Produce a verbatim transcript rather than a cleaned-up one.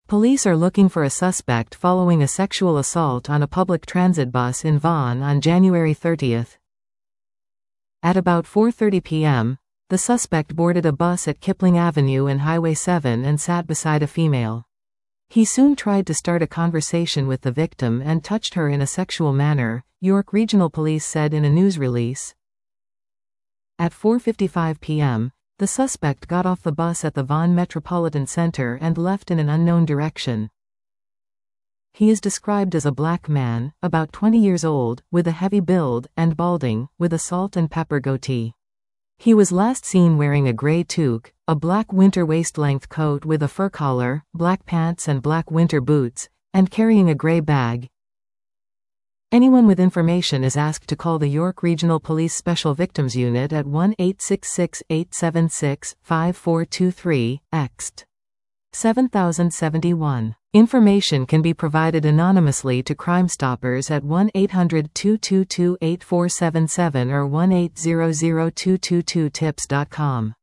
Police are looking for a suspect following a sexual assault on a public transit bus in Vaughan on January thirtieth. At about four thirty p m, the suspect boarded a bus at Kipling Avenue and Highway seven and sat beside a female. He soon tried to start a conversation with the victim and touched her in a sexual manner, York Regional Police said in a news release. At four fifty-five p m, the suspect got off the bus at the Vaughan Metropolitan Centre and left in an unknown direction. He is described as a black man, about twenty years old, with a heavy build, and balding, with a salt and pepper goatee. He was last seen wearing a grey toque, a black winter waist-length coat with a fur collar, black pants and black winter boots, and carrying a grey bag. Anyone with information is asked to call the York Regional Police Special Victims Unit at one eight six six, eight seven six, five four two three, ext. seven thousand seventy-one. Information can be provided anonymously to Crime Stoppers at one eight hundred, two two two, eight four seven seven or one eight hundred, two two two, tips dot com.